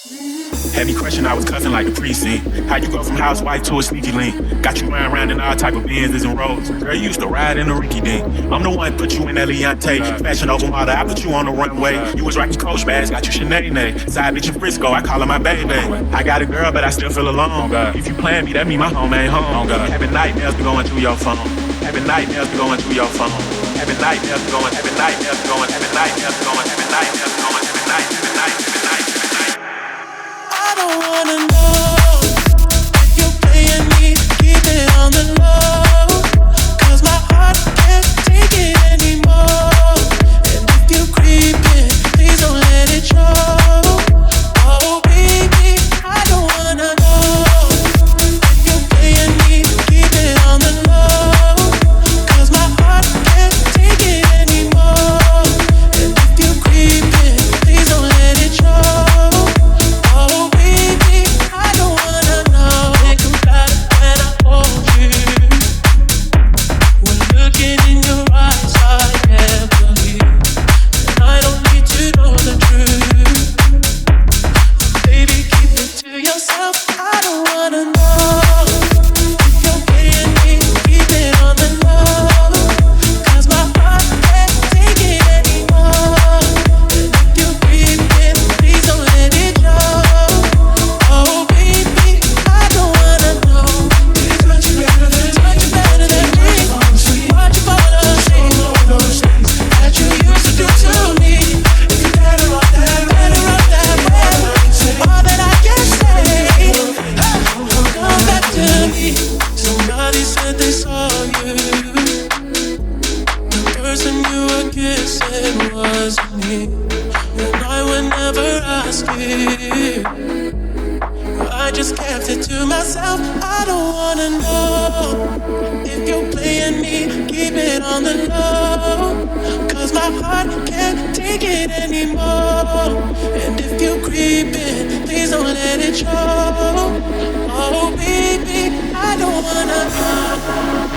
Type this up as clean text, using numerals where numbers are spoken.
Had me crushing, I was cuffing like the precinct. How you go from housewife to a sneaky link? Got you running around in all type of Benzes and Rolls. Girl, you used to ride in a Ricky Dink. I'm the one put you in Eliante. Fashion over model, I put you on the runway. You was rocking Coach bags, got you Sinead. Side bitch in Frisco, I call her my baby. I got a girl, but I still feel alone. If you plan me, that mean my home ain't home. Having nightmares be going through your phone. Having nightmares be going through your phone. Having nightmares be going, having nightmares be going, having nightmares be going, having nightmares be going, having nightmares. I don't wanna know if you're playing me, keep it on the low. 'Cause my heart can't take it anymore. And if you're creeping, please don't let it show. Oh baby, I don't wanna know if you're playing me, keep it on the low. 'Cause my heart can't take it anymore. And if you're creeping, please don't let it show. Oh baby, I don't wanna know. Think about it when I hold you. When looking in your eyes, I can't believe. And I don't need to know the truth. Baby, keep it to yourself. I don't wanna know if you're playing me, keep it on the low. 'Cause my heart can't take it anymore. And if you're creeping, please don't let it show. Oh baby, I don't wanna know. It's much better than me. Watch you fall asleep. Those things that you used to do to me. If you're better off that way. All that I can say, hey, come back to me. Somebody said they saw you. The person you were kissing wasn't me. And I would never ask you. I just kept it to myself. I don't wanna know if you're playing me, keep it on the low. 'Cause my heart can't take it anymore. And if you're creeping, please don't let it show. Oh baby, I don't wanna know.